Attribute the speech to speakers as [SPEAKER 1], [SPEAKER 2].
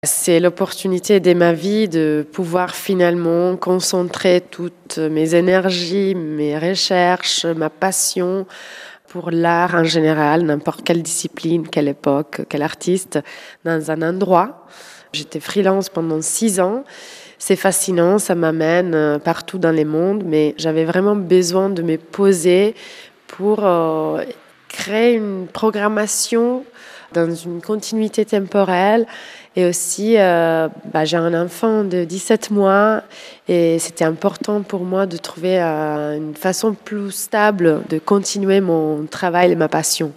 [SPEAKER 1] C'est l'opportunité de ma vie de pouvoir finalement concentrer toutes mes énergies, mes recherches, ma passion pour l'art en général, n'importe quelle discipline, quelle époque, quel artiste, dans un endroit. J'étais freelance pendant 6 ans. C'est fascinant, ça m'amène partout dans le monde, mais j'avais vraiment besoin de me poser pour créer une programmation dans une continuité temporelle. Et aussi, j'ai un enfant de 17 mois et c'était important pour moi de trouver une façon plus stable de continuer mon travail et ma passion.